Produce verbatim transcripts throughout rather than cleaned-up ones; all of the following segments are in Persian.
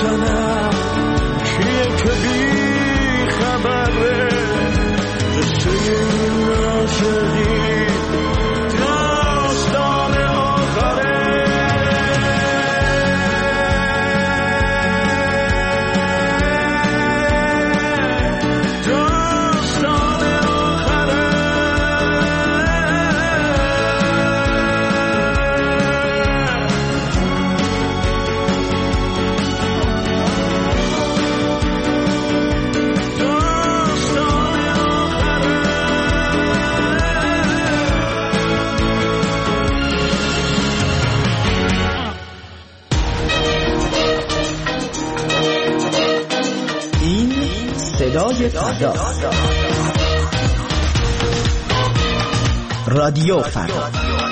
بزنم کیه که بی خبره قصه این عاشقی داستان آخره صدای فردا، رادیو فردا.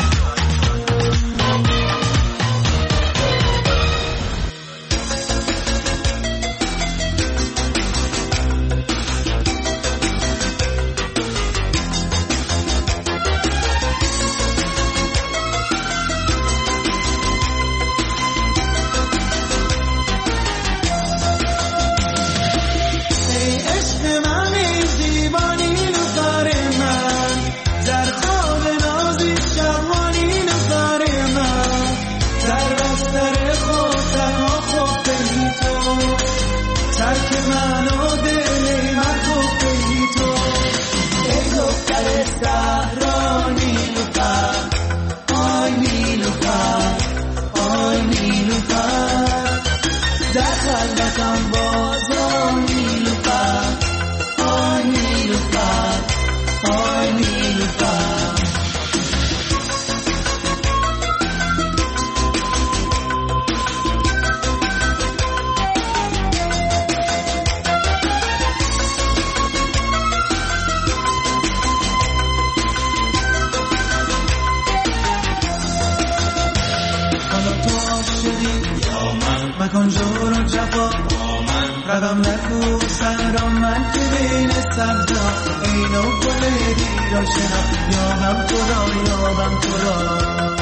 مکن جور و جفا رقم نکو سرم من که بین سبزا اینو گل دیرا شنم یابم تو را یابم تو را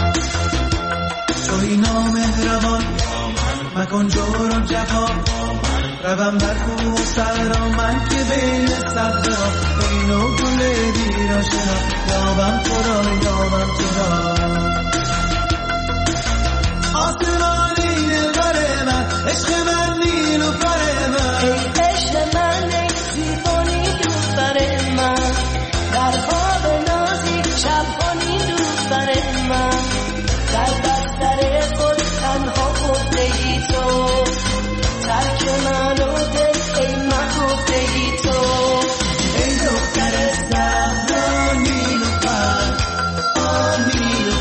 توی نامهربان مکن جور و جفا رقم نکو سرم من که بین سبزا اینو گل دیرا شنم یابم تو را یابم تو را آسمانی دلبر من عشق من نیلوفر من ای عشق من ای زیبانی دختر من در خواب نازی شبانی دختر من در بستر خود تنها گفته ای تو ترک من و دل ای من گفته ای تو ای دختر زهرا نیلوفر آن نیلوفر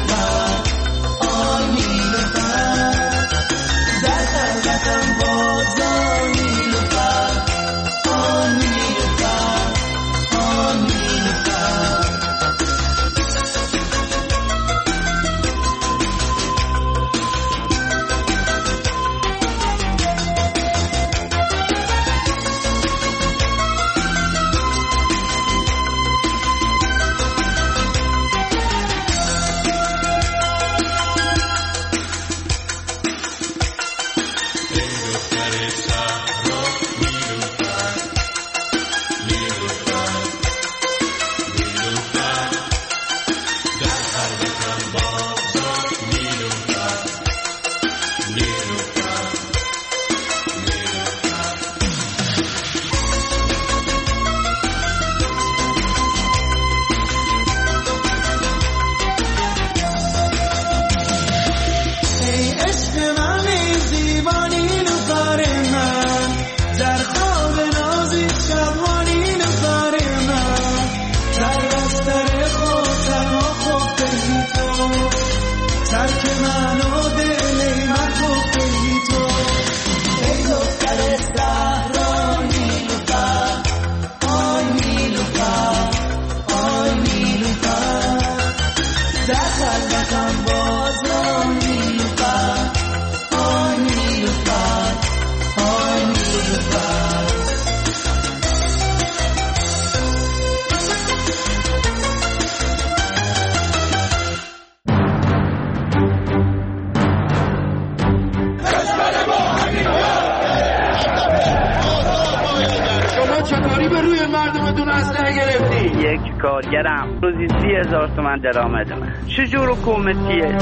اسلحه گرفتی؟ یک کارگرم روزی سی هزار تومن درآمدمه. چجور حکومتیه؟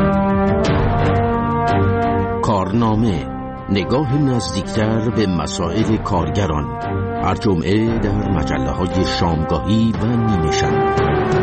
کارنامه، نگاه نزدیکتر به مسائل کارگران، هر جمعه در مجله های شامگاهی و نیمه شب.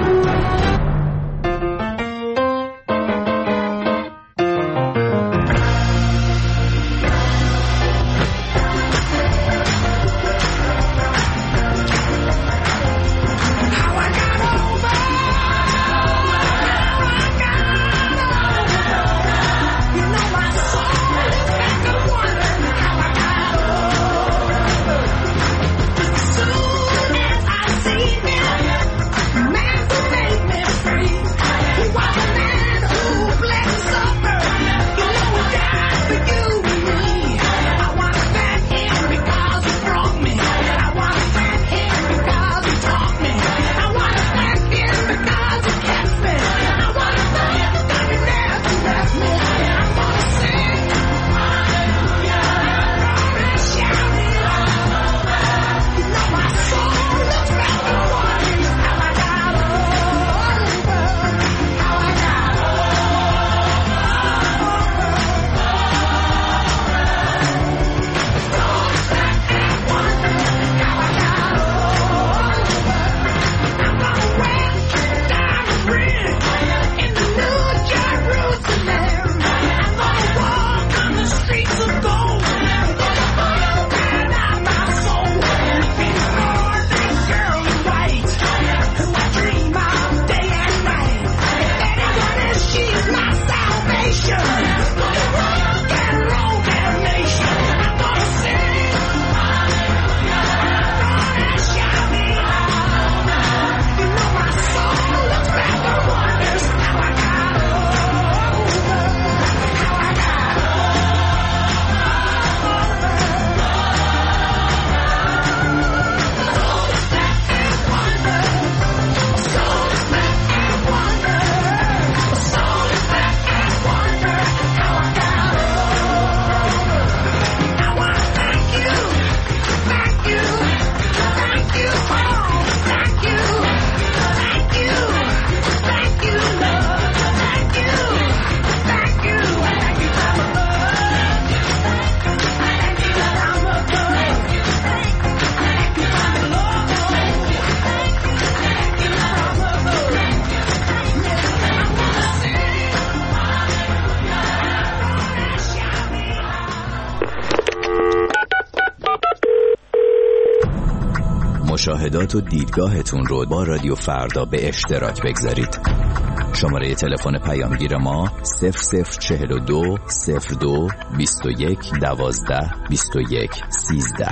مشاهدات و دیدگاهتون رو با رادیو فردا به اشتراک بگذارید. شماره تلفن پیامگیر ما صفر صفر چهل و دو صفر دو بیست و یک دوازده بیست و یک سیزده.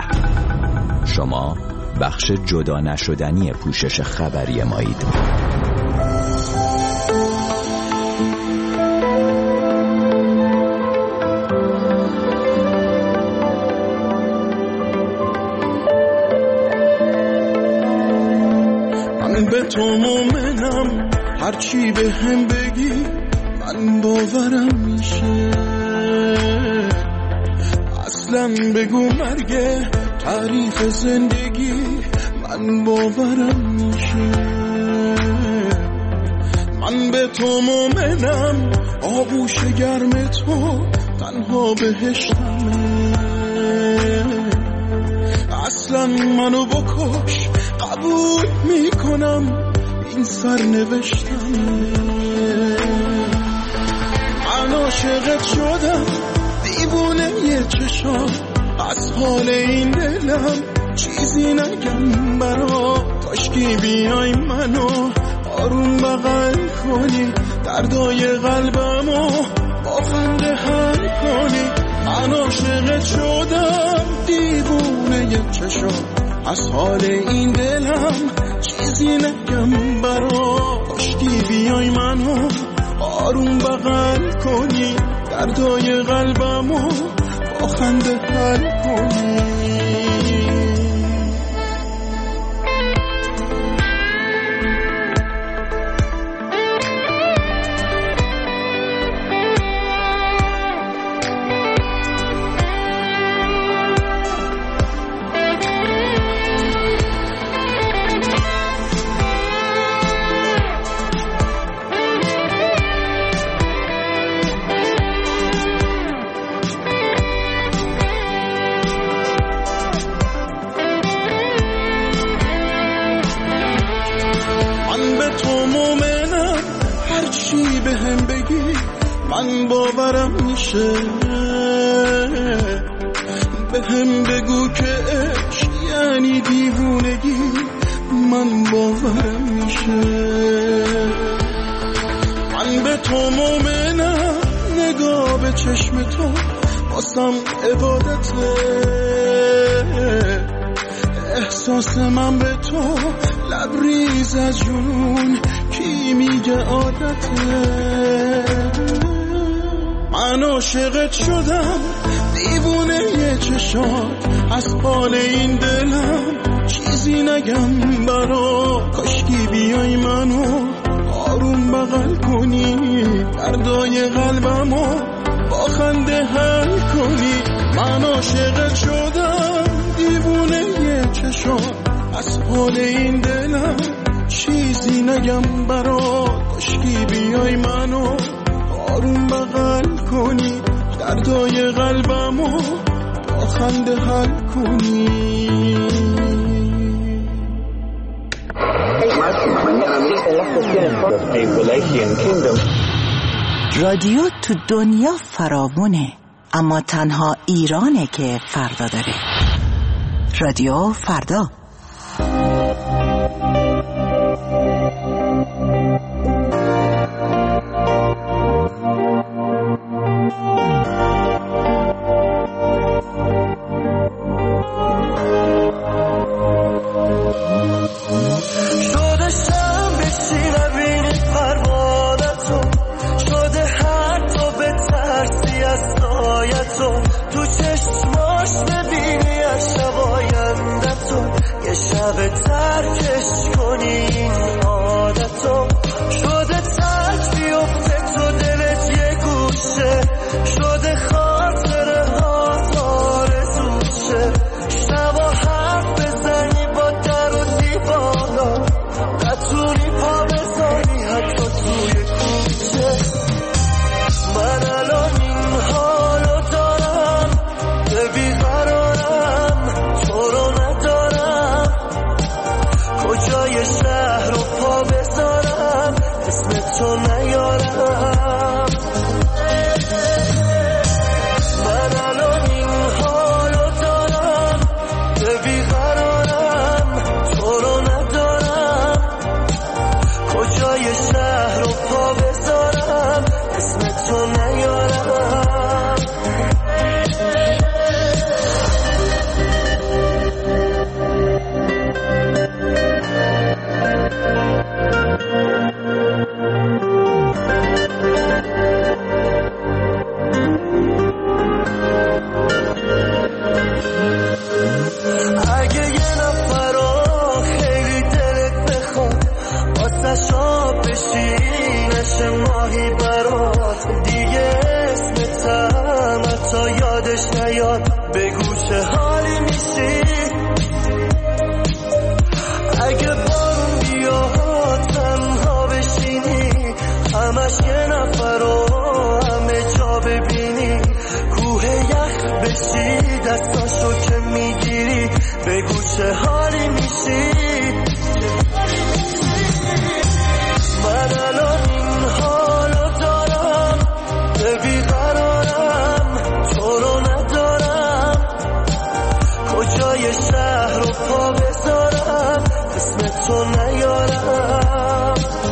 شما بخش جدا نشدنی پوشش خبری مایید. به تو مومنم، هرچی به هم بگی من باورم میشه. اصلا بگو مرگ تعریف زندگی من باورم میشه. من به تو مومنم، آغوش گرم تو تنها بهشتمه. اصلا منو بکش قبول میکنم، این سر نوشتمه. من عاشقت شدم، دیوونه یه چشام، از حال این دلم چیزی نگم برا. کاشکی بیای منو آروم بغل کنی، دردای قلبمو با خنده حل کنی. من عاشقت شدم، دیوونه یه چشام، از حال این دلم چیزی نگم برا. کاشکی بیای منو آروم بغل کنی، دردای قلبمو با خنده حل کنی. من به تو مومنم، هرچی به هم بگی من باورم میشه. به هم بگو که عشق یعنی دیوونگی، من باورم میشه. من به تو مومنم، نگاه به چشم تو واسم عبادته. احساس من به تو لبریز از جنون، کی میگه عادته. من عاشقت شدم، دیوونه یه چشات، از حال این دلم چیزی نگم برا. کاشکی بیای منو آروم بغل کنی، دردای قلبمو با خنده حل کنی. من عاشقت شدم، دیوونه یه چشات، از حال این دلم چیزی نگم برا. کاشکی بیای منو آروم بغل کنی، دردای قلبمو با خنده حل کنی. رادیو تو دنیا فراوونه، اما تنها ایرانه که فردا داره. رادیو فردا. شب ترکش کنی این عادتو، شده ترک بیفته تو دلت یه گوشه، شده خاطره ها آرزوت شه. شبا حرف بزنی با در و دیوانا، نتونی پا بزنی حتی توی کوچه. من الان این حالو دارم، به بیقرارم، تو رو ندارم. کجای شهر رو پا بذارم، اسم تو نیارم. من الان این حالو دارم، به بیقرارم، تو رو ندارم. کجای شهر رو پا بذارم، اسم تو نیارم. اگه یه نفر رو خیلی دلت بخواد، واسه شاب بشی نشه ماهی برات، دیگه اسمتم حتی یادش نیاد، بگو چه حالی میشی. اگه بارون بیاد تنها بشینی، همش یه نفر رو همه جا ببینی، کوه یخ بشی دستاشو که میگیری، بگو چه حالی میشی. من الان این حالو دارم، به بیقرارم، تو رو ندارم. کجای شهر رو پا بذارم، اسم تو نیارم.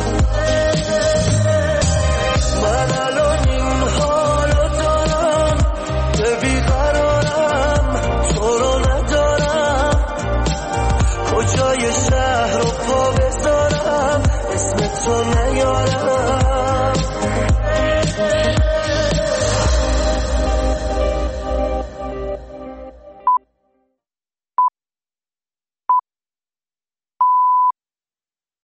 من الان این حالو دارم، به بیقرارم، تو رو ندارم. کجای شهر رو پا بذارم، اسم تو نیارم.